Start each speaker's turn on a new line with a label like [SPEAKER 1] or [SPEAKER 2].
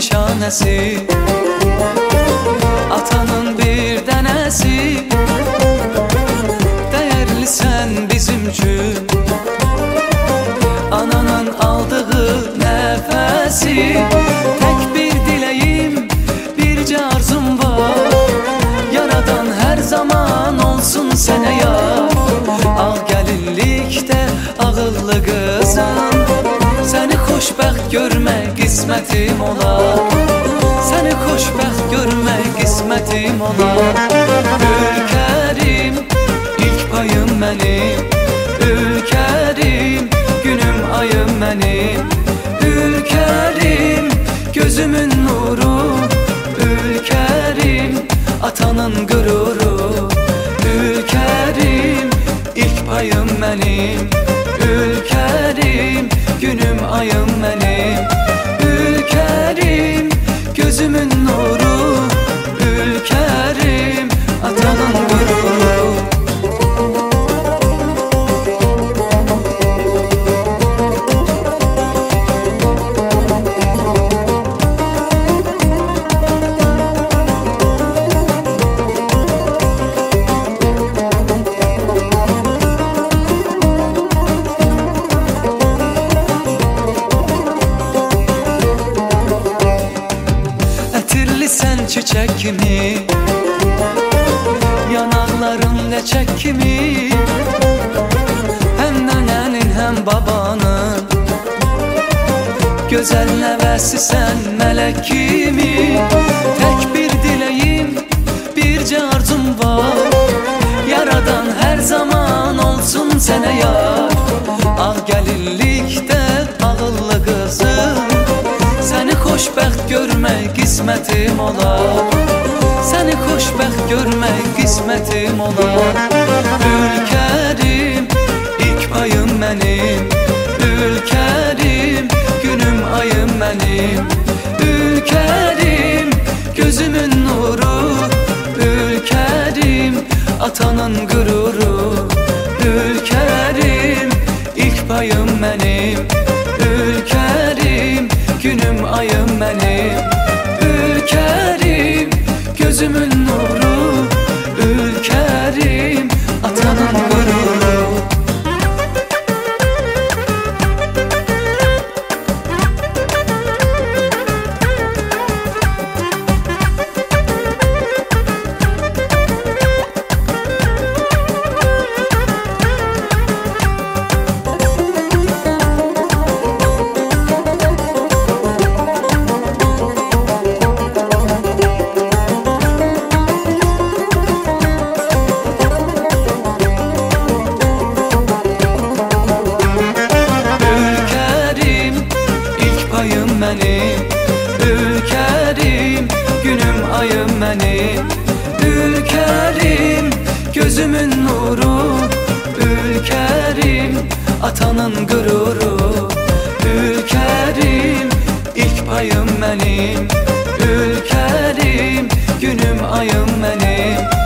[SPEAKER 1] nişanesi, atanın bir dənəsi. Değerli sen bizim üçün, ananın aldığı nefesi. Tek bir dileğim, birce arzum var, yaradan her zaman olsun sənə yar. Ağ gəlinlikdə ağıllı qızım, səni xoşbəxt görmək qismətim olar, səni xoşbəxt görmək qismətim olar. Ülkerim, ilk payım mənim, ülkerim, günüm ayım mənim. Ülkerim, gözümün nuru, ülkerim, atanın qüruru. Ülkerim, ilk payım mənim, ülkerim, günüm ayım mənim. Ülkerim, gözümün nuru, ülkerim, atanın qüruru. Sen çiçek kimi, yanakların leçek kimi. Hem nenenin hem babanın güzel nevesi sen melek kimi. Tek bir dileğim, birce arzum var, yaradan her zaman olsun sənə yar. Ağ gəlinlikdə ağıllı qızım, səni xoşbəxt görmək qismətim olar, səni xoşbəxt görmək qismətim olar. Ülkerim, ilk payım mənim, ülkerim, günüm ayım mənim. Ülkerim, gözümün nuru, ülkerim, atanın qüruru. Ülkerim, ilk payım mənim, ülkerim, günüm ayım mənim. Ülkerim, gözümün nuru, ülkerim, atanın qüruru. Ülkerim, günüm ayım mənim. Ülkerim, gözümün nuru, ülkerim, atanın qüruru. Ülkerim, ilk payım mənim, ülkerim, günüm ayım mənim.